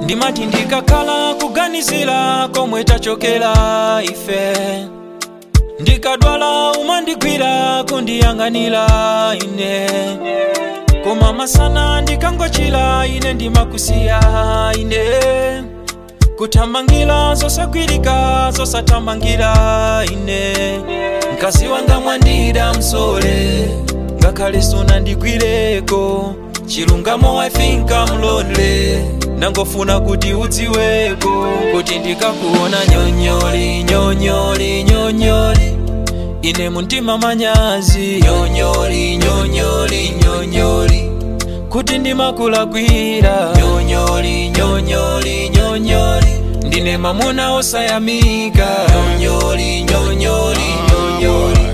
ndimati ndikakhala kuganizira komwe tachokera ife, ndikadwala umandigwira kundiyang'anira ine, koma masana ndikangochira ine ndimakusiya ine, kuthamangira zosagwirika zosathamangira ine. Mkazi wanga mwandida msole ngakhale sunandigwireko, chilungamo I think I'm lonely, nangofuna kuti udziweko kuti ndikakuona nyonyoli nyonyoli nyonyoli ine muntima manyazi nyonyoli nyonyoli nyonyoli kuti ndimakulakwira nyonyoli nyonyoli nyonyoli ndine mamuna osayamika nyonyoli nyonyoli nyonyoli.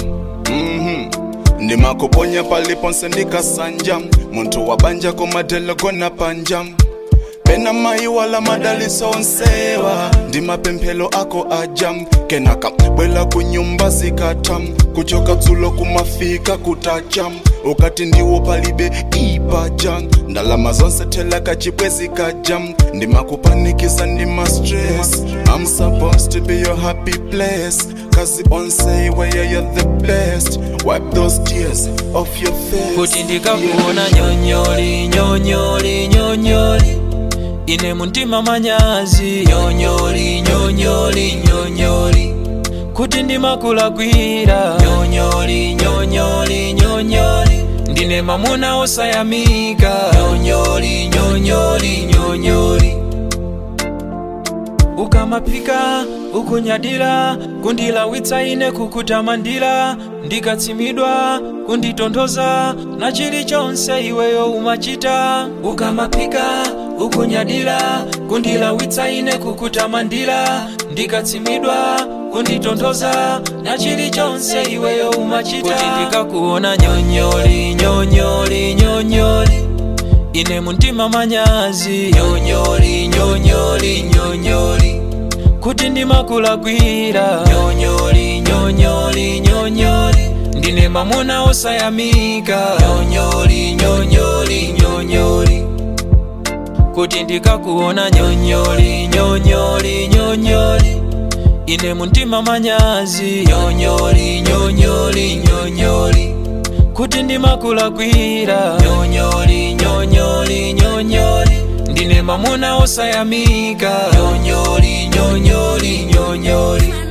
Ndimakuponya paliponse ndikasanja, muntu wabanja komadelo gona panja, pena mai wala madaliso onsewa, ndimapemphelo ako ajam, kenaka bwela kunyumba zikatam, kuchoka dzulo kumafika kutacham, ukati ndiwo palibe ipajam, ndalama zonse tela kachibwezi kajam, ndimakupanikisa ndima stress, I'm supposed to be your happy place, cause it won't say where you're the best, wipe those tears off your face. Kuti ndikakuona nyonyoli nyonyoli nyonyoli ine muntima manyazi nyonyoli nyonyoli nyonyoli kuti ndimakulakwira nyonyoli nyonyoli nyonyoli ndine mamuna osayamika nyonyoli nyonyoli nyonyoli. Ukamapika ukunyadira kundilawitsa ine kukutamandira, ndikatsimidwa kunditondoza na chilichonse iweyo umachita. Ukamapika ukunyadira kundilawitsa ine kukutamandira, ndikatsimidwa kunditondoza na chilichonse iweyo umachita. Kuti ndikakuona nyonyoli nyonyoli nyonyoli ine muntima manyazi nyonyoli nyonyoli nyonyoli kuti ndimakulakwira nyonyoli nyonyoli nyonyoli ndine mamuna osayamika nyonyoli nyonyoli nyonyoli. Kuti ndikakuona nyonyoli nyonyoli nyonyoli ine muntima manyazi nyonyoli nyonyoli nyonyoli kuti ndimakulakwira nyonyoli nyonyoli nyonyoli ndine mamuna osayamika nyonyoli nyonyoli nyonyoli.